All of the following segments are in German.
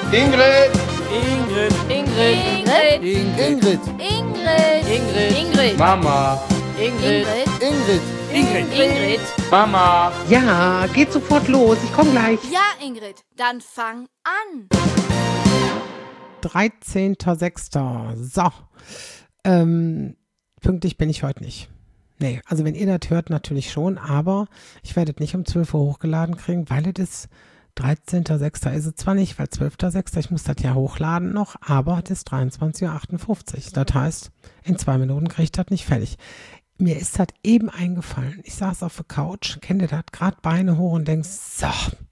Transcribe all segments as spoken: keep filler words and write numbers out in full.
Ingrid. Ingrid. Ingrid. Ingrid. Ingrid. Ingrid. Ingrid. Ingrid. Mama. Ingrid. Ingrid. Ingrid. Ingrid. Mama. Ja, geht sofort los. Ich komme gleich. Ja, Ingrid, dann fang an. dreizehnter sechster So. Ähm, pünktlich bin ich heute nicht. Nee, also wenn ihr das hört, natürlich schon, aber ich werde es nicht um zwölf Uhr hochgeladen kriegen, weil es ist dreizehnter sechster ist es zwar nicht, weil zwölfter sechster ich muss das ja hochladen noch, aber es ist dreiundzwanzig Uhr achtundfünfzig. Das heißt, in zwei Minuten kriege ich das nicht fertig. Mir ist das eben eingefallen. Ich saß auf der Couch, kennt ihr das, gerade Beine hoch und denkst, so,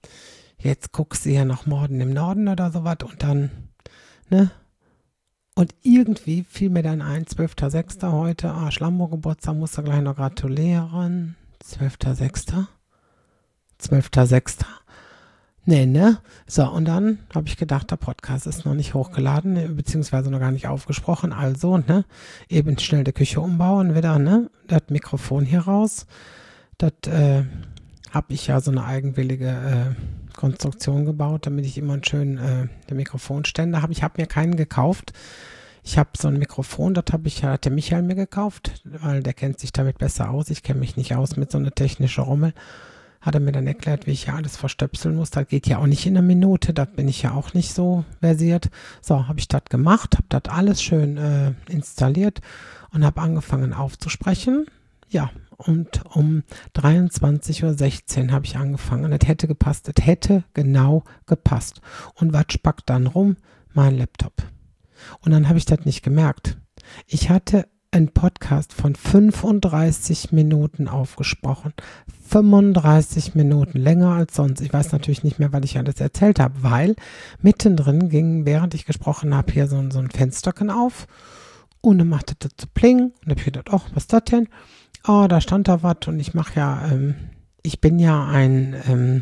jetzt guckst du ja noch Morden im Norden oder sowas und dann, ne? Und irgendwie fiel mir dann ein, zwölfter sechster heute, ah, Schlambo-Geburtstag, musst du gleich noch gratulieren. zwölfter sechster zwölfter sechster Nee, ne? So, und dann habe ich gedacht, der Podcast ist noch nicht hochgeladen, beziehungsweise noch gar nicht aufgesprochen. Also, ne, eben schnell die Küche umbauen, wieder, ne, das Mikrofon hier raus. Das äh, habe ich ja so eine eigenwillige äh, Konstruktion gebaut, damit ich immer einen schönen äh, den Mikrofonständer habe. Ich habe mir keinen gekauft. Ich habe so ein Mikrofon, das habe ich, hat der Michael mir gekauft, weil der kennt sich damit besser aus. Ich kenne mich nicht aus mit so einer technischen Rummel. Hat er mir dann erklärt, wie ich ja alles verstöpseln muss. Das geht ja auch nicht in einer Minute, da bin ich ja auch nicht so versiert. So, habe ich das gemacht, habe das alles schön äh, installiert und habe angefangen aufzusprechen. Ja, und um dreiundzwanzig Uhr sechzehn habe ich angefangen. Das hätte gepasst, das hätte genau gepasst. Und was spackt dann rum? Mein Laptop. Und dann habe ich das nicht gemerkt. Ich hatte einen Podcast von fünfunddreißig Minuten aufgesprochen. fünfunddreißig Minuten, länger als sonst. Ich weiß natürlich nicht mehr, was ich alles erzählt habe, weil mittendrin ging, während ich gesprochen habe, hier so, so ein Fensterchen auf und dann machte das so pling und dann habe ich gedacht, oh, was ist das denn? Oh, da stand da was und ich mache ja, ähm, ich bin ja ein ähm,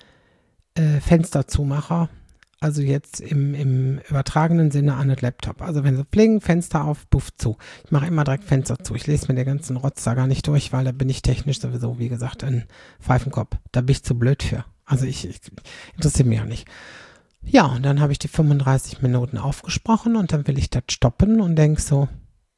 äh, Fensterzumacher. Also jetzt im, im übertragenen Sinne an das Laptop. Also wenn so pling, Fenster auf, puff zu. Ich mache immer direkt Fenster zu. Ich lese mir den ganzen Rotz da gar nicht durch, weil da bin ich technisch sowieso, wie gesagt, ein Pfeifenkopf. Da bin ich zu blöd für. Also ich, ich interessiert mich ja nicht. Ja, und dann habe ich die fünfunddreißig Minuten aufgesprochen und dann will ich das stoppen und denke so,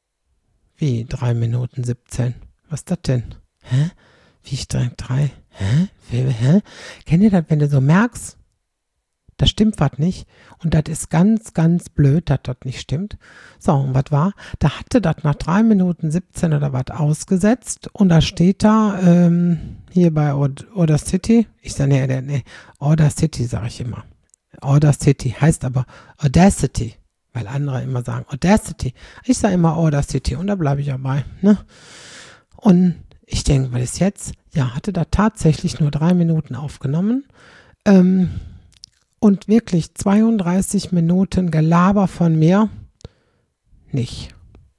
wie drei Minuten siebzehn? Was ist das denn? Hä? Wie ich direkt drei? Hä? Wie, hä? Kennt ihr das, wenn du so merkst, da stimmt was nicht und das ist ganz, ganz blöd, dass das nicht stimmt. So, und was war? Da hatte das nach drei Minuten siebzehn oder was ausgesetzt und da steht da, ähm, hier bei Audacity, ich sage, nee, nee, Audacity sage ich immer. Audacity heißt aber Audacity, weil andere immer sagen Audacity. Ich sage immer Audacity und da bleibe ich dabei, ne? Und ich denke, was ist jetzt? Ja, hatte da tatsächlich nur drei Minuten aufgenommen, ähm, und wirklich zweiunddreißig Minuten Gelaber von mir, nicht.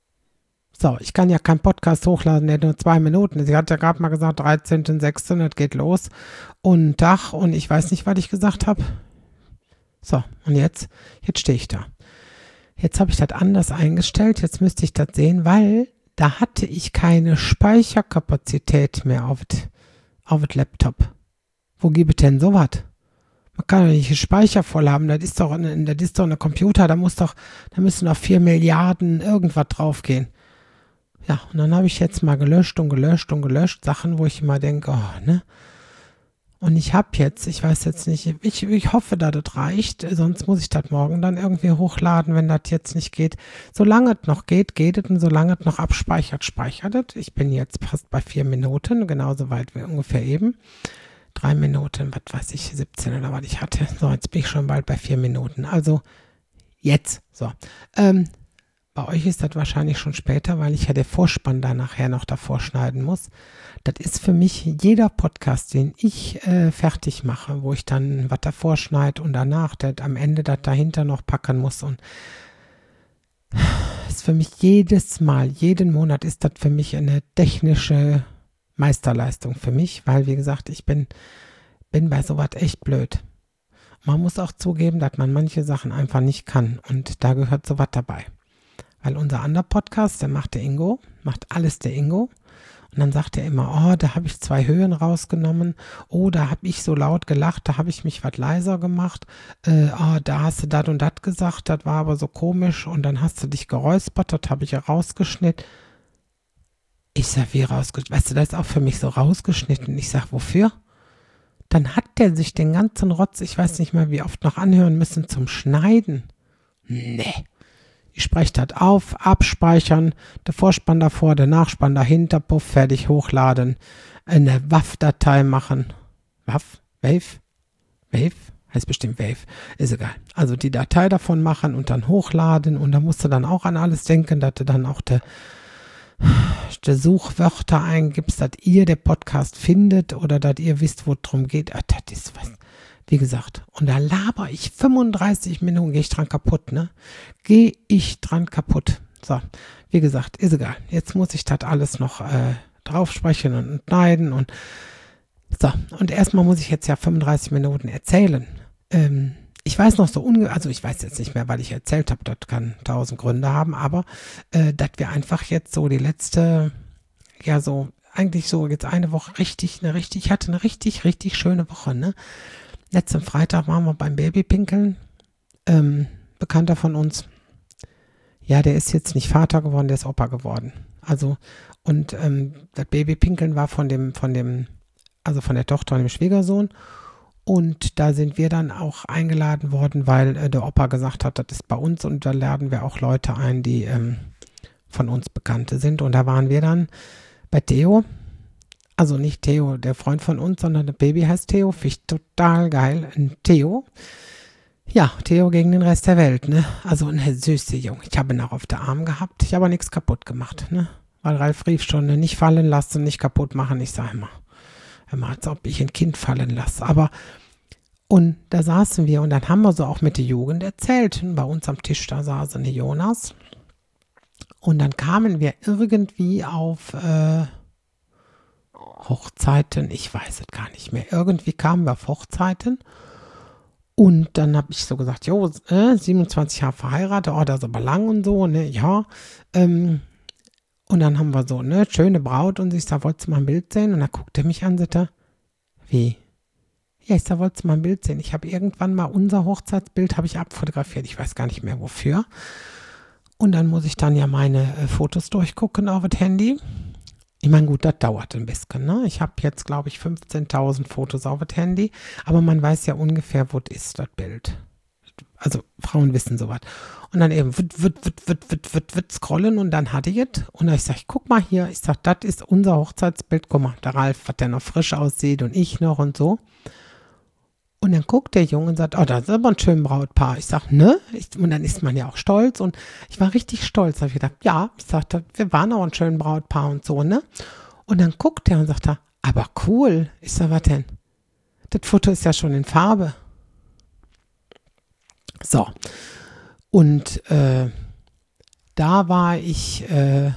So, ich kann ja keinen Podcast hochladen, der nur zwei Minuten. Sie hat ja gerade mal gesagt, dreizehnter sechster das geht los. Und Dach und ich weiß nicht, was ich gesagt habe. So, und jetzt, jetzt stehe ich da. Jetzt habe ich das anders eingestellt, jetzt müsste ich das sehen, weil da hatte ich keine Speicherkapazität mehr auf das Laptop. Wo gibt es denn sowas? Man kann doch nicht einen Speicher voll haben, das ist doch ein, das ist doch ein Computer, da muss doch, da müssen doch vier Milliarden irgendwas draufgehen. Ja, und dann habe ich jetzt mal gelöscht und gelöscht und gelöscht, Sachen, wo ich immer denke, oh, ne? Und ich habe jetzt, ich weiß jetzt nicht, ich, ich hoffe, dass das reicht, sonst muss ich das morgen dann irgendwie hochladen, wenn das jetzt nicht geht. Solange es noch geht, geht es und solange es noch abspeichert, speichert es. Ich bin jetzt fast bei vier Minuten, genauso weit wie ungefähr eben. Drei Minuten, was weiß ich, siebzehn oder was ich hatte. So, jetzt bin ich schon bald bei vier Minuten. Also jetzt, so. Ähm, bei euch ist das wahrscheinlich schon später, weil ich ja den Vorspann da nachher noch davor schneiden muss. Das ist für mich jeder Podcast, den ich äh, fertig mache, wo ich dann was davor schneide und danach das am Ende das dahinter noch packen muss. Und ist für mich jedes Mal, jeden Monat ist das für mich eine technische Meisterleistung für mich, weil, wie gesagt, ich bin, bin bei sowas echt blöd. Man muss auch zugeben, dass man manche Sachen einfach nicht kann und da gehört sowas dabei. Weil unser anderer Podcast, der macht der Ingo, macht alles der Ingo Und dann sagt er immer, oh, da habe ich zwei Höhen rausgenommen, oh, da habe ich so laut gelacht, da habe ich mich was leiser gemacht, äh, oh, da hast du das und das gesagt, das war aber so komisch und dann hast du dich geräuspert, das habe ich ja rausgeschnitten. Ich sag, wie rausgeschnitten? Weißt du, das ist auch für mich so rausgeschnitten. Ich sag, wofür? Dann hat der sich den ganzen Rotz, ich weiß nicht mehr wie oft, noch anhören müssen zum Schneiden. Nee. Ich spreche das auf, abspeichern, der Vorspann davor, der Nachspann dahinter, puff, fertig, hochladen, eine W A V-Datei machen. W A V? Wave? Wave? Heißt bestimmt Wave. Ist egal. Also die Datei davon machen und dann hochladen und da musst du dann auch an alles denken, dass du dann auch der der Suchwörter eingibst, dass ihr den Podcast findet oder dass ihr wisst, wo es drum geht. Ah, das ist was. Wie gesagt, und da laber ich fünfunddreißig Minuten, gehe ich dran kaputt, ne? Gehe ich dran kaputt. So, wie gesagt, ist egal. Jetzt muss ich das alles noch äh, draufsprechen und schneiden und so. Und erstmal muss ich jetzt ja fünfunddreißig Minuten erzählen. Ähm, ich weiß noch so ungefähr, also ich weiß jetzt nicht mehr, weil ich erzählt habe, das kann tausend Gründe haben, aber äh, dass wir einfach jetzt so die letzte, ja so, eigentlich so jetzt eine Woche richtig, eine richtig, ich hatte eine richtig, richtig schöne Woche, ne? Letzten Freitag waren wir beim Babypinkeln. Ähm, Bekannter von uns. Ja, der ist jetzt nicht Vater geworden, der ist Opa geworden. Also, und ähm, das Babypinkeln war von dem, von dem, also von der Tochter und dem Schwiegersohn. Und da sind wir dann auch eingeladen worden, weil äh, der Opa gesagt hat, das ist bei uns und da laden wir auch Leute ein, die ähm, von uns Bekannte sind. Und da waren wir dann bei Theo. Also nicht Theo, der Freund von uns, sondern das Baby heißt Theo. Finde ich total geil. Ein Theo. Ja, Theo gegen den Rest der Welt, ne? Also eine süße Junge. Ich habe ihn auch auf der Arm gehabt. Ich habe aber nichts kaputt gemacht, ne? Weil Ralf rief schon, ne? Nicht fallen lassen, nicht kaputt machen. Ich sage immer, immer, als ob ich ein Kind fallen lasse. Aber, und da saßen wir und dann haben wir so auch mit der Jugend erzählt. Bei uns am Tisch, da saß eine Jonas. Und dann kamen wir irgendwie auf, äh, Hochzeiten, ich weiß es gar nicht mehr. Irgendwie kamen wir auf Hochzeiten und dann habe ich so gesagt, jo, äh, siebenundzwanzig Jahre verheiratet, oh, das ist aber lang und so, ne, ja. Ähm, und dann haben wir so, ne, schöne Braut und ich sag, wolltest du mal ein Bild sehen? Und dann guckte er mich an und sagte, wie? Ja, ich sag, wolltest du mal ein Bild sehen? Ich habe irgendwann mal unser Hochzeitsbild, habe ich abfotografiert, ich weiß gar nicht mehr wofür. Und dann muss ich dann ja meine äh, Fotos durchgucken auf das Handy. Ich meine, gut, das dauert ein bisschen, ne? Ich habe jetzt, glaube ich, fünfzehntausend Fotos auf das Handy, aber man weiß ja ungefähr, wo ist das Bild. Also, Frauen wissen sowas. Und dann eben wird, wird, wird, wird, wird, wird, wird scrollen und dann hatte ich es. Und dann ich sage, guck mal hier, ich sage, das ist unser Hochzeitsbild. Guck mal, der Ralf, was der noch frisch aussieht und ich noch und so. Und dann guckt der Junge und sagt, oh, das ist aber ein schönes Brautpaar. Ich sage, ne? Ich, und dann ist man ja auch stolz. Und ich war richtig stolz. Da habe ich gedacht, ja, ich sagte, wir waren auch ein schönes Brautpaar und so, ne? Und dann guckt er und sagt, aber cool. Ich sage, was denn? Das Foto ist ja schon in Farbe. So. Und äh, da war ich, äh,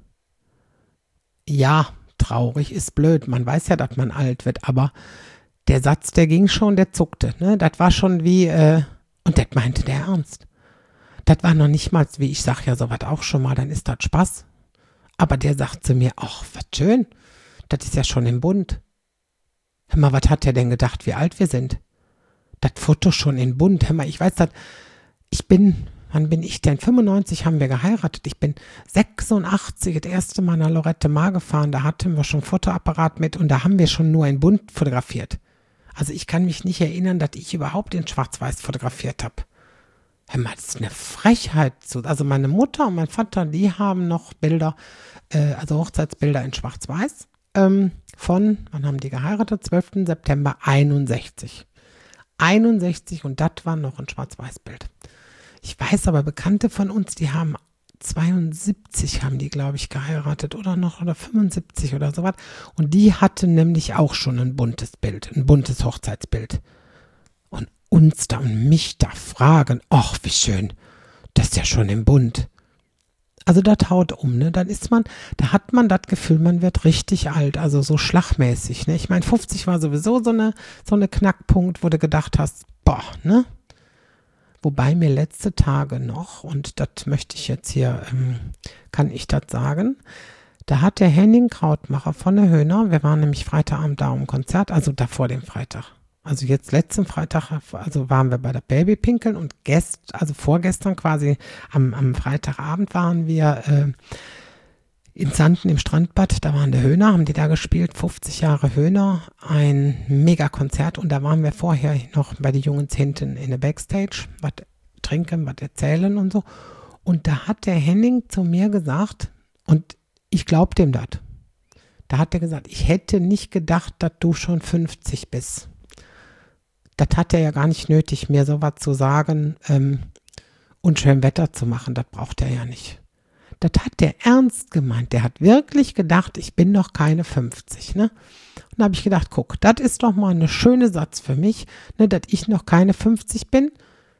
ja, traurig ist blöd. Man weiß ja, dass man alt wird, aber der Satz, der ging schon, der zuckte, ne? Das war schon wie, äh, und das meinte der ernst. Das war noch nicht mal, wie ich sag ja sowas auch schon mal, dann ist das Spaß. Aber der sagt zu mir, ach, was schön, das ist ja schon im Bund. Hör mal, was hat der denn gedacht, wie alt wir sind? Das Foto schon in Bund, hör mal, ich weiß das, ich bin, wann bin ich denn? fünfundneunzig haben wir geheiratet, ich bin sechsundachtzig das erste Mal nach Lorette Mar gefahren, da hatten wir schon Fotoapparat mit und da haben wir schon nur in Bunt fotografiert. Also ich kann mich nicht erinnern, dass ich überhaupt in Schwarz-Weiß fotografiert habe. Hör mal, das ist eine Frechheit. Also meine Mutter und mein Vater, die haben noch Bilder, äh, also Hochzeitsbilder in Schwarz-Weiß ähm, von, wann haben die geheiratet? zwölften September einundsechzig. einundsechzig und das war noch ein Schwarz-Weiß-Bild. Ich weiß aber, Bekannte von uns, die haben zweiundsiebzig haben die, glaube ich, geheiratet oder noch, oder fünfundsiebzig oder sowas. Und die hatten nämlich auch schon ein buntes Bild, ein buntes Hochzeitsbild. Und uns da und mich da fragen, ach, wie schön, das ist ja schon im Bund. Also das haut um, ne? Dann ist man, da hat man das Gefühl, man wird richtig alt, also so schlagmäßig, ne? Ich meine, fünfzig war sowieso so eine, so eine Knackpunkt, wo du gedacht hast, boah, ne? Wobei mir letzte Tage noch, und das möchte ich jetzt hier, ähm, kann ich das sagen, Da hat der Henning Krautmacher von der Höhner, wir waren nämlich Freitagabend da um Konzert, also davor dem Freitag. Also jetzt letzten Freitag, also waren wir bei der Babypinkeln und gest, also vorgestern quasi am, am Freitagabend waren wir äh, in Sanden im Strandbad, da waren die Höhner, haben die da gespielt, fünfzig Jahre Höhner, ein Mega-Konzert und da waren wir vorher noch bei den Jungs hinten in der Backstage, was trinken, was erzählen und so. Und da hat der Henning zu mir gesagt, und ich glaube dem das, da hat er gesagt, ich hätte nicht gedacht, dass du schon fünfzig bist. Das hat er ja gar nicht nötig, mir sowas zu sagen ähm, und schön Wetter zu machen, das braucht er ja nicht. Das hat der ernst gemeint, der hat wirklich gedacht, ich bin noch keine fünfzig, ne? Und da habe ich gedacht, guck, das ist doch mal eine schöne Satz für mich, ne, dass ich noch keine fünfzig bin.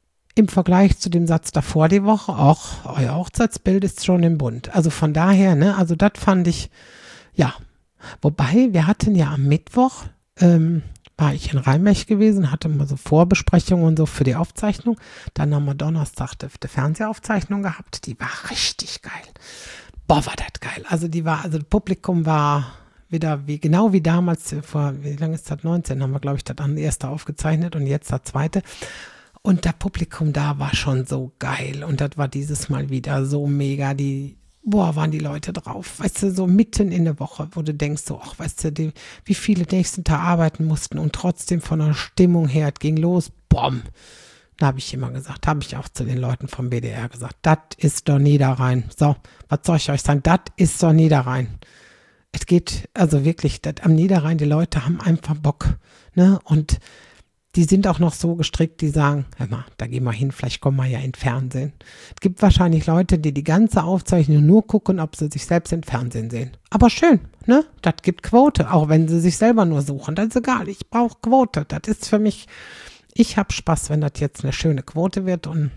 Im Vergleich zu dem Satz davor die Woche, auch euer Hochzeitsbild ist schon im Bund. Also von daher, ne, also das fand ich, ja. Wobei, wir hatten ja am Mittwoch, ähm, war ich in Rheinberg gewesen, hatte mal so Vorbesprechungen und so für die Aufzeichnung. Dann haben wir Donnerstag die, die Fernsehaufzeichnung gehabt, die war richtig geil. Boah, war das geil. Also die war, also das Publikum war wieder wie, genau wie damals, vor, wie lange ist das, neunzehn, haben wir, glaube ich, das erste aufgezeichnet und jetzt das zweite. Und das Publikum da war schon so geil und das war dieses Mal wieder so mega, die, boah, waren die Leute drauf, weißt du, so mitten in der Woche, wo du denkst so, ach, weißt du, die, wie viele nächsten Tag arbeiten mussten und trotzdem von der Stimmung her, es ging los, bom. Da habe ich immer gesagt, habe ich auch zu den Leuten vom B D R gesagt, das ist doch Niederrhein. So, was soll ich euch sagen, das ist doch Niederrhein. Es geht, also wirklich, das, am Niederrhein, die Leute haben einfach Bock, ne, und die sind auch noch so gestrickt, die sagen, hör mal, da gehen wir hin, vielleicht kommen wir ja in Fernsehen. Es gibt wahrscheinlich Leute, die die ganze Aufzeichnung nur gucken, ob sie sich selbst im Fernsehen sehen. Aber schön, ne? Das gibt Quote, auch wenn sie sich selber nur suchen. Das ist egal, ich brauche Quote. Das ist für mich, ich habe Spaß, wenn das jetzt eine schöne Quote wird. Und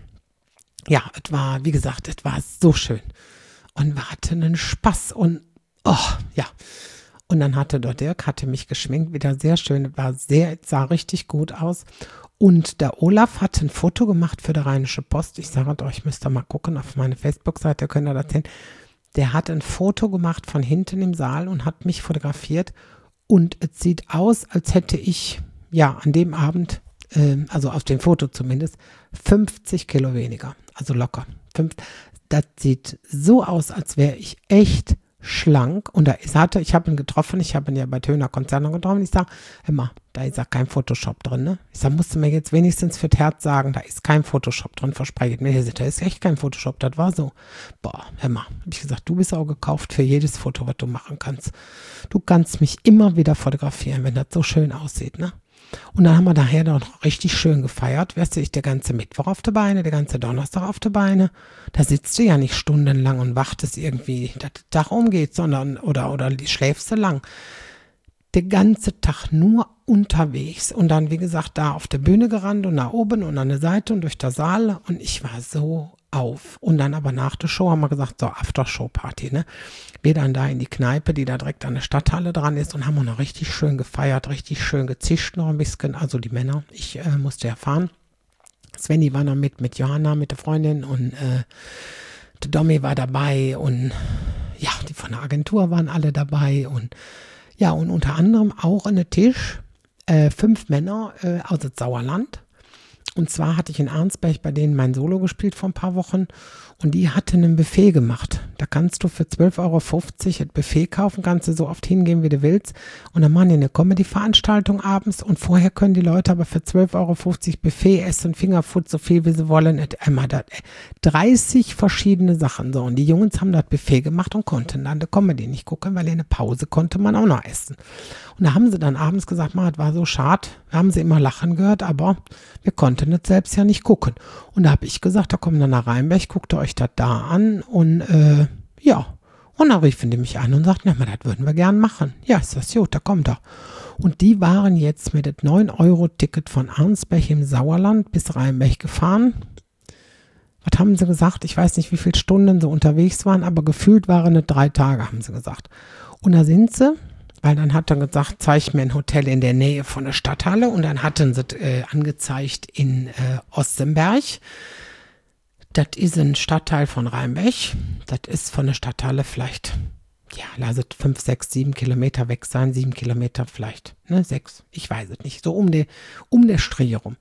ja, es war, wie gesagt, es war so schön. Und wir hatten einen Spaß und, oh, ja. Und dann hatte der Dirk, hatte mich geschminkt, wieder sehr schön, war sehr, sah richtig gut aus. Und der Olaf hat ein Foto gemacht für die Rheinische Post. Ich sage euch, müsst ihr mal gucken auf meine Facebook-Seite, könnt ihr das sehen. Der hat ein Foto gemacht von hinten im Saal und hat mich fotografiert. Und es sieht aus, als hätte ich, ja, an dem Abend, äh, also auf dem Foto zumindest, fünfzig Kilo weniger. Also locker. Fünf, das sieht so aus, als wäre ich echt schlank, und da ist, hatte, ich habe ihn getroffen, ich habe ihn ja bei Töner Konzerne getroffen, ich sage, immer, da ist ja kein Photoshop drin, ne? Ich sage, musst du mir jetzt wenigstens für das Herz sagen, da ist kein Photoshop drin, verspreche ich mir, da ist echt kein Photoshop, das war so. Boah, hör mal, habe ich gesagt, du bist auch gekauft für jedes Foto, was du machen kannst. Du kannst mich immer wieder fotografieren, wenn das so schön aussieht, ne? Und dann haben wir daher noch richtig schön gefeiert. Weißt du, ich der ganze Mittwoch auf der Beine, der ganze Donnerstag auf der Beine. Da sitzt du ja nicht stundenlang und wartest irgendwie, dass der Tag umgeht, sondern, oder, oder schläfst du lang. Der ganze Tag nur unterwegs. Und dann, wie gesagt, da auf der Bühne gerannt und nach oben und an der Seite und durch den Saal. Und ich war so auf. Und dann aber nach der Show haben wir gesagt, so After-Show-Party, ne? Wir dann da in die Kneipe, die da direkt an der Stadthalle dran ist, und haben wir noch richtig schön gefeiert, richtig schön gezischt noch ein bisschen, also die Männer. Ich äh, musste ja fahren. Svenny war noch mit, mit Johanna, mit der Freundin, und äh, der Domi war dabei, und ja, die von der Agentur waren alle dabei, und ja, und unter anderem auch an der Tisch äh, fünf Männer äh, aus dem Sauerland. Und zwar hatte ich in Arnsberg bei denen mein Solo gespielt vor ein paar Wochen, und die hatten ein Buffet gemacht. Da kannst du für zwölf Euro fünfzig ein Buffet kaufen, kannst du so oft hingehen, wie du willst. Und dann machen die eine Comedy-Veranstaltung abends, und vorher können die Leute aber für zwölf Euro fünfzig Buffet essen, Fingerfood, so viel wie sie wollen. Einmal das, dreißig verschiedene Sachen. So, und die Jungs haben das Buffet gemacht und konnten dann die Comedy nicht gucken, weil in der Pause konnte man auch noch essen. Und da haben sie dann abends gesagt, man, das war so schade, wir haben sie immer lachen gehört, aber wir konnten das selbst ja nicht gucken. Und da habe ich gesagt, da kommen dann nach Rheinberg, guckt ihr euch das da an, und äh, ja, und dann riefen die mich an und sagten, na, das würden wir gern machen. Ja, ist das gut, da kommt er. Und die waren jetzt mit dem neun Euro Ticket von Arnsberg im Sauerland bis Rheinberg gefahren. Was haben sie gesagt? Ich weiß nicht, wie viele Stunden sie unterwegs waren, aber gefühlt waren es drei Tage, haben sie gesagt. Und da sind sie, weil dann hat er gesagt, zeig mir ein Hotel in der Nähe von der Stadthalle, und dann hatten sie äh, angezeigt in äh, Ostenberg. Das ist ein Stadtteil von Rheinberg. Das ist von der Stadthalle vielleicht ja, lass es fünf, sechs, sieben Kilometer weg sein, sieben Kilometer vielleicht, ne, sechs, ich weiß es nicht, so um, die, um der Strecke rum.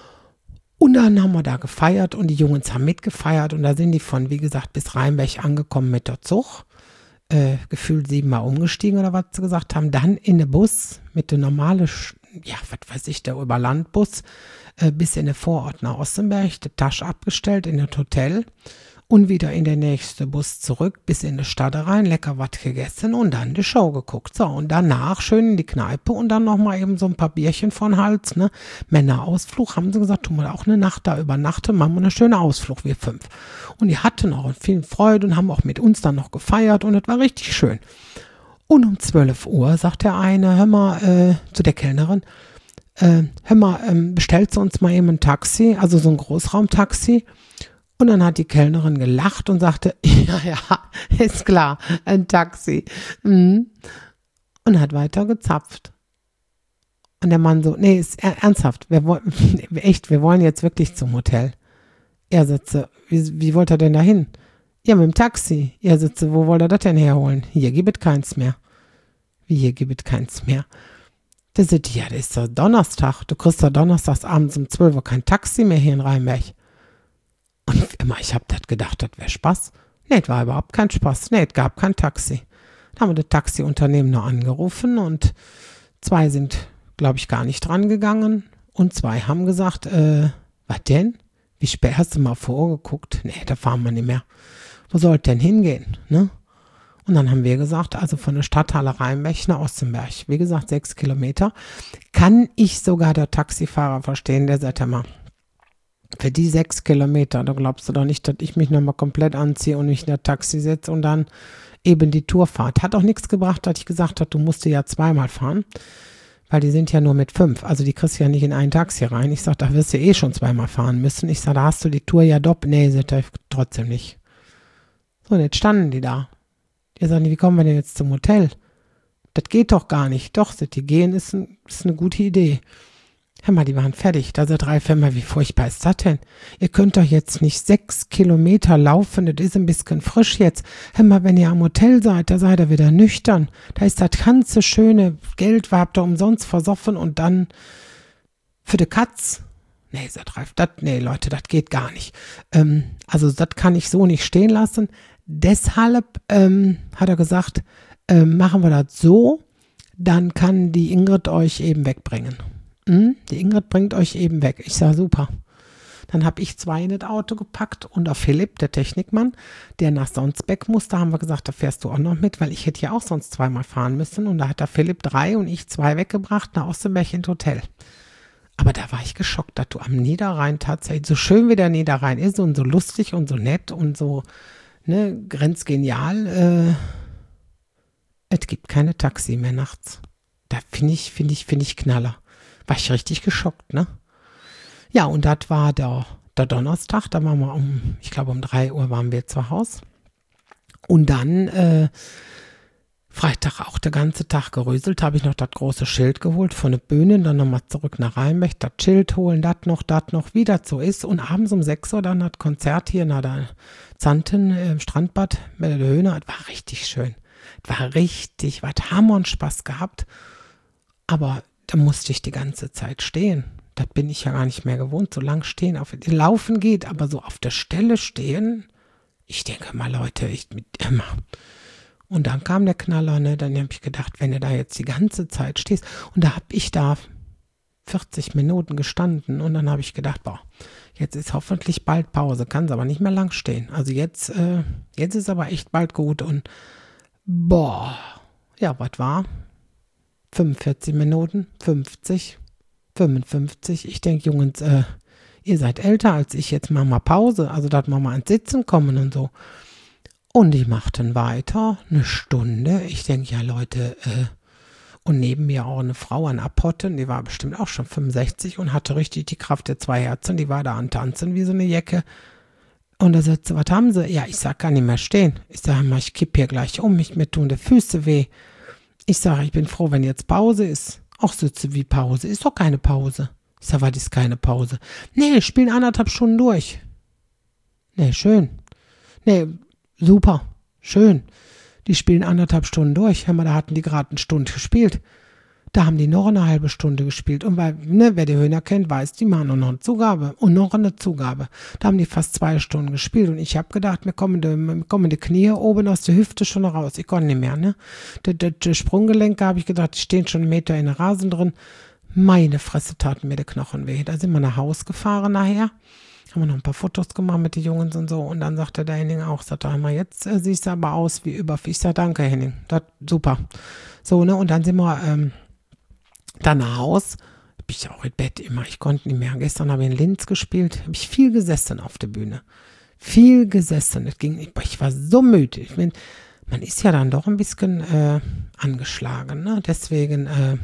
Und dann haben wir da gefeiert und die Jungs haben mitgefeiert und da sind die von, wie gesagt, bis Rheinberg angekommen mit der Zug. Äh, gefühlt siebenmal umgestiegen oder was sie gesagt haben. Dann in den Bus mit der normalen, ja, was weiß ich, der Überlandbus äh, bis in den Vorort nach Ossenberg, die Tasche abgestellt in das Hotel und wieder in den nächsten Bus zurück bis in die Stadt rein, lecker was gegessen und dann die Show geguckt. So, und danach schön in die Kneipe und dann nochmal eben so ein paar Bierchen von Hals, ne? Männerausflug, haben sie gesagt, tun wir auch eine Nacht da übernachten, machen wir eine schöne Ausflug, wir fünf. Und die hatten auch viel Freude und haben auch mit uns dann noch gefeiert und es war richtig schön. Und um zwölf Uhr sagt der eine, hör mal, äh, zu der Kellnerin, äh, hör mal, ähm, bestellst du uns mal eben ein Taxi, also so ein Großraumtaxi? Und dann hat die Kellnerin gelacht und sagte, ja, ja, ist klar, ein Taxi. Mhm. Und hat weiter gezapft. Und der Mann so, nee, ist ernsthaft, wir wollen, echt, wir wollen jetzt wirklich zum Hotel. Er sitze, wie, wie wollt er denn da hin? Ja, mit dem Taxi. Er sitze, wo wollt er das denn herholen? Hier gibt es keins mehr. Wie, hier gibt es keins mehr? Das ist, ja, das ist doch Donnerstag. Du kriegst doch donnerstags abends um zwölf Uhr kein Taxi mehr hier in Rheinberg. Und immer, ich habe das gedacht, das wäre Spaß. Nee, es war überhaupt kein Spaß. Nee, es gab kein Taxi. Da haben wir das Taxiunternehmen noch angerufen und zwei sind, glaube ich, gar nicht dran gegangen. Und zwei haben gesagt, äh, was denn? Wie spät hast du mal vorgeguckt? Nee, da fahren wir nicht mehr. Wo soll es denn hingehen? Ne? Und dann haben wir gesagt, also von der Stadthalle Rheinberg nach Ossenberg, wie gesagt, sechs Kilometer, kann ich sogar der Taxifahrer verstehen, der sagt immer, für die sechs Kilometer, da glaubst du doch nicht, dass ich mich nochmal komplett anziehe und mich in der Taxi setze und dann eben die Tour fahrt. Hat auch nichts gebracht, dass ich gesagt habe, du musst ja zweimal fahren, weil die sind ja nur mit fünf. Also die kriegst du ja nicht in ein Taxi rein. Ich sage, da wirst du eh schon zweimal fahren müssen. Ich sage, da hast du die Tour ja doppelt. Nee, sagt er, trotzdem nicht. So, und jetzt standen die da. Die sagen, wie kommen wir denn jetzt zum Hotel? Das geht doch gar nicht. Doch, sagt die, gehen ist, ein, ist eine gute Idee. Hör mal, die waren fertig. Da sind drei Firma, wie furchtbar ist das denn? Ihr könnt doch jetzt nicht sechs Kilometer laufen, das ist ein bisschen frisch jetzt. Hör mal, wenn ihr am Hotel seid, da seid ihr wieder nüchtern. Da ist das ganze schöne Geld, habt ihr umsonst versoffen und dann für die Katz. Nee, sagt Ralf, das, nee, Leute, das geht gar nicht. Ähm, also das kann ich so nicht stehen lassen. Deshalb ähm, hat er gesagt, ähm, machen wir das so, dann kann die Ingrid euch eben wegbringen. Die Ingrid bringt euch eben weg. Ich sage, super. Dann habe ich zwei in das Auto gepackt und auch Philipp, der Technikmann, der nach Sonsbeck muss. Da haben wir gesagt, da fährst du auch noch mit, weil ich hätte ja auch sonst zweimal fahren müssen. Und da hat der Philipp drei und ich zwei weggebracht nach Ossenberg ins Hotel. Aber da war ich geschockt, dass du am Niederrhein tatsächlich, so schön wie der Niederrhein ist und so lustig und so nett und so, ne, grenzgenial, äh, es gibt keine Taxi mehr nachts. Da finde ich, finde ich, finde ich Knaller. War ich richtig geschockt, ne? Ja, und das war der, der Donnerstag, da waren wir um, ich glaube um drei Uhr waren wir zu Hause. Und dann äh, Freitag auch der ganze Tag geröselt, habe ich noch das große Schild geholt von der Bühne, dann nochmal zurück nach Rheinberg, das Schild holen, das noch, das noch, wie das so ist. Und abends um sechs Uhr dann das Konzert hier nach der Zanten äh, im Strandbad mit der Höhne. Das war richtig schön. Das war richtig, was Hammer und Spaß gehabt. Aber da musste ich die ganze Zeit stehen. Das bin ich ja gar nicht mehr gewohnt, so lang stehen. Auf, laufen geht, aber so auf der Stelle stehen, ich denke mal, Leute, ich mit immer. Und dann kam der Knaller, ne? Dann habe ich gedacht, wenn du da jetzt die ganze Zeit stehst, und da habe ich da vierzig Minuten gestanden und dann habe ich gedacht, boah, jetzt ist hoffentlich bald Pause, kann es aber nicht mehr lang stehen. Also jetzt, äh, jetzt ist aber echt bald gut und boah, ja, was war? fünfundvierzig Minuten, fünfzig, fünfundfünfzig. Ich denke, Jungs, äh, ihr seid älter als ich, jetzt machen wir Pause. Also, dass wir mal ans Sitzen kommen und so. Und die machten weiter, eine Stunde. Ich denke, ja, Leute, äh, und neben mir auch eine Frau an Abhotten, die war bestimmt auch schon fünfundsechzig und hatte richtig die Kraft der zwei Herzen. Die war da an Tanzen wie so eine Jecke. Und da sagt sie, was haben sie? Ja, ich sag, kann nicht mehr stehen. Ich sage mal, ich kipp hier gleich um, mich mir tun die Füße weh. Ich sage, ich bin froh, wenn jetzt Pause ist. Ach, sitze wie Pause. Ist doch keine Pause. Ich sage, was ist keine Pause? Nee, spielen anderthalb Stunden durch. Nee, schön. Nee, super. Schön. Die spielen anderthalb Stunden durch. Hör mal, da hatten die gerade eine Stunde gespielt. Da haben die noch eine halbe Stunde gespielt. Und weil, ne, wer die Höhner kennt, weiß, die machen noch eine Zugabe und noch eine Zugabe. Da haben die fast zwei Stunden gespielt. Und ich habe gedacht, mir kommen, die, mir kommen die Knie oben aus der Hüfte schon raus. Ich konnte nicht mehr, ne? Die, die, die Sprunggelenke, habe ich gedacht, die stehen schon einen Meter in den Rasen drin. Meine Fresse taten mir die Knochen weh. Da sind wir nach Haus gefahren nachher. Haben wir noch ein paar Fotos gemacht mit den Jungs und so. Und dann sagte der Henning auch, sagt er einmal, jetzt äh, siehst du aber aus wie Überfisch. Ich sag, danke Henning, das super. So, ne? Und dann sind wir, ähm, dann nach Haus, bin ich auch im Bett immer, ich konnte nicht mehr. Gestern habe ich in Linz gespielt, habe ich viel gesessen auf der Bühne. Viel gesessen, es ging nicht, ich war so müde. Ich mein, man ist ja dann doch ein bisschen äh, angeschlagen, ne? Deswegen, äh,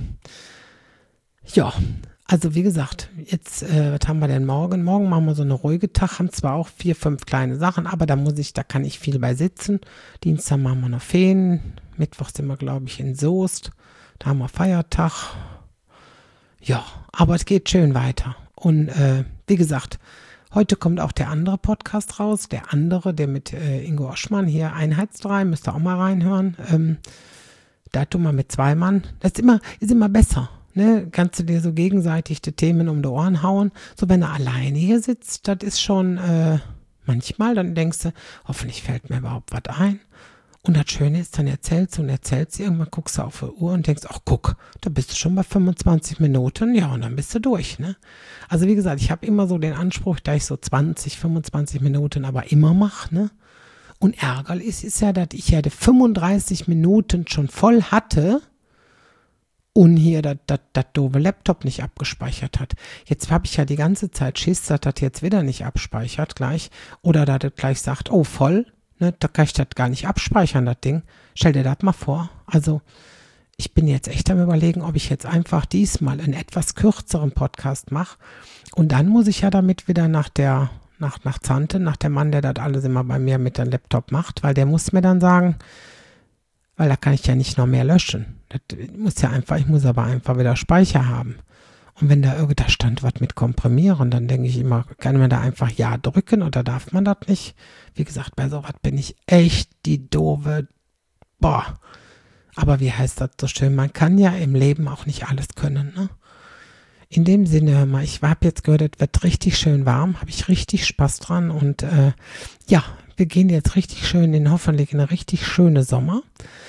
ja, also wie gesagt, jetzt, äh, was haben wir denn morgen? Morgen machen wir so eine ruhige Tag, haben zwar auch vier, fünf kleine Sachen, aber da muss ich, da kann ich viel bei sitzen. Dienstag machen wir noch Feen, Mittwoch sind wir, glaube ich, in Soest, da haben wir Feiertag. Ja, aber es geht schön weiter. Und äh, wie gesagt, heute kommt auch der andere Podcast raus. Der andere, der mit äh, Ingo Oschmann hier, Einheitsdrei, müsst ihr auch mal reinhören. Ähm, da tun wir mit zwei Mann. Das ist immer, ist immer besser. Ne? Kannst du dir so gegenseitig die Themen um die Ohren hauen. So, wenn er alleine hier sitzt, das ist schon äh, manchmal, dann denkst du, hoffentlich fällt mir überhaupt was ein. Und das Schöne ist, dann erzählst du und erzählst du, irgendwann guckst du auf die Uhr und denkst, ach guck, da bist du schon bei fünfundzwanzig Minuten, ja, und dann bist du durch, ne? Also wie gesagt, ich habe immer so den Anspruch, da ich so zwanzig, fünfundzwanzig Minuten aber immer mache, ne? Und ärgerlich ist, ist ja, dass ich ja die fünfunddreißig Minuten schon voll hatte und hier das doofe Laptop nicht abgespeichert hat. Jetzt habe ich ja die ganze Zeit Schiss, dass das jetzt wieder nicht abspeichert gleich oder dass das gleich sagt, oh, voll. Ne, da kann ich das gar nicht abspeichern, das Ding. Stell dir das mal vor. Also, ich bin jetzt echt am Überlegen, ob ich jetzt einfach diesmal einen etwas kürzeren Podcast mache. Und dann muss ich ja damit wieder nach der, nach, nach Zante, nach dem Mann, der das alles immer bei mir mit dem Laptop macht, weil der muss mir dann sagen, weil da kann ich ja nicht noch mehr löschen. Das muss ja einfach, ich muss aber einfach wieder Speicher haben. Und wenn da irgend da stand was mit komprimieren, dann denke ich immer, kann man da einfach Ja drücken oder darf man das nicht? Wie gesagt, bei sowas bin ich echt die doofe, boah. Aber wie heißt das so schön? Man kann ja im Leben auch nicht alles können, ne? In dem Sinne, hör mal, ich habe jetzt gehört, es wird richtig schön warm, habe ich richtig Spaß dran und äh, ja, wir gehen jetzt richtig schön in hoffentlich eine richtig schöne Sommer.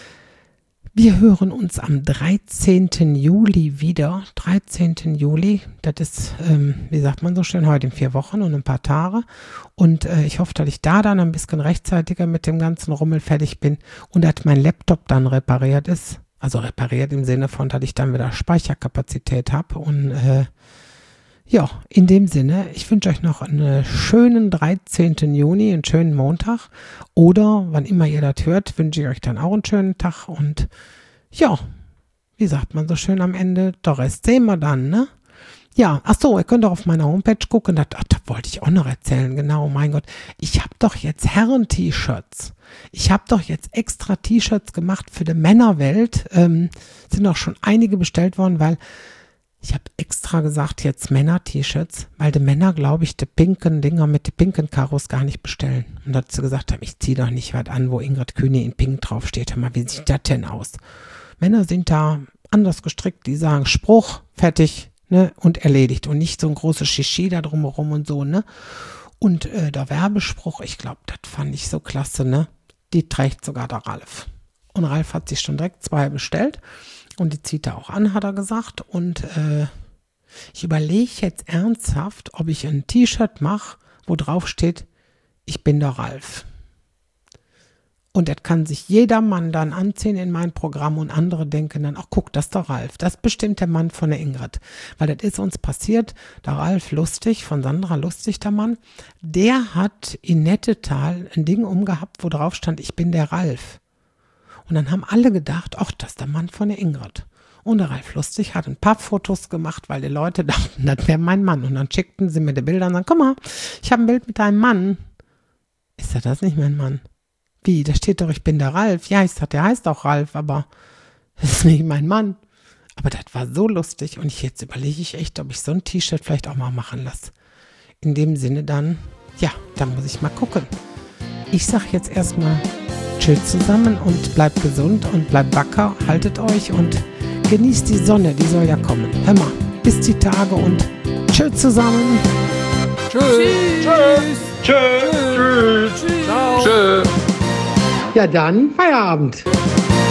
Wir hören uns am dreizehnten Juli wieder. dreizehnten Juli, das ist, ähm, wie sagt man so schön, heute in vier Wochen und ein paar Tage. Und äh, ich hoffe, dass ich da dann ein bisschen rechtzeitiger mit dem ganzen Rummel fertig bin und dass mein Laptop dann repariert ist. Also repariert im Sinne von, dass ich dann wieder Speicherkapazität habe. Und äh, ja, in dem Sinne, ich wünsche euch noch einen schönen dreizehnten Juni, einen schönen Montag. Oder, wann immer ihr das hört, wünsche ich euch dann auch einen schönen Tag. Und ja, wie sagt man so schön am Ende, der Rest sehen wir dann, ne? Ja, ach so, ihr könnt auch auf meiner Homepage gucken, das, ach, das wollte ich auch noch erzählen, genau, mein Gott. Ich habe doch jetzt Herren-T-Shirts. Ich habe doch jetzt extra T-Shirts gemacht für die Männerwelt. Ähm, sind auch schon einige bestellt worden, weil ich habe extra gesagt, jetzt Männer-T-Shirts, weil die Männer, glaube ich, die pinken Dinger mit den pinken Karos gar nicht bestellen. Und dazu gesagt haben, ich ziehe doch nicht was an, wo Ingrid Kühne in Pink draufsteht. Hör mal, wie sieht das denn aus? Männer sind da anders gestrickt, die sagen Spruch, fertig, ne, und erledigt. Und nicht so ein großes Shishi da drumherum und so, ne. Und äh, der Werbespruch, ich glaube, das fand ich so klasse, ne. Die trägt sogar der Ralf. Und Ralf hat sich schon direkt zwei bestellt. Und die zieht er auch an, hat er gesagt. Und äh, ich überlege jetzt ernsthaft, ob ich ein T-Shirt mache, wo drauf steht, ich bin der Ralf. Und das kann sich jeder Mann dann anziehen in mein Programm und andere denken dann, ach guck, das ist der Ralf. Das ist bestimmt der Mann von der Ingrid. Weil das ist uns passiert, der Ralf Lustig, von Sandra Lustig, der Mann, der hat in Nettetal ein Ding umgehabt, wo drauf stand, ich bin der Ralf. Und dann haben alle gedacht, ach, das ist der Mann von der Ingrid. Und der Ralf Lustig hat ein paar Fotos gemacht, weil die Leute dachten, das wäre mein Mann. Und dann schickten sie mir die Bilder und sagen, guck mal, ich habe ein Bild mit deinem Mann. Ist ja das nicht mein Mann? Wie, da steht doch, ich bin der Ralf. Ja, ich sag, der heißt auch Ralf, aber das ist nicht mein Mann. Aber das war so lustig. Und ich, jetzt überlege ich echt, ob ich so ein T-Shirt vielleicht auch mal machen lasse. In dem Sinne dann, ja, da muss ich mal gucken. Ich sag jetzt erstmal chillt zusammen und bleibt gesund und bleibt wacker, haltet euch und genießt die Sonne, die soll ja kommen. Hör mal, bis die Tage und tschüss zusammen. Tschüss. Tschüss. Tschüss. Tschüss. Tschüss. Ciao. Ja dann, Feierabend.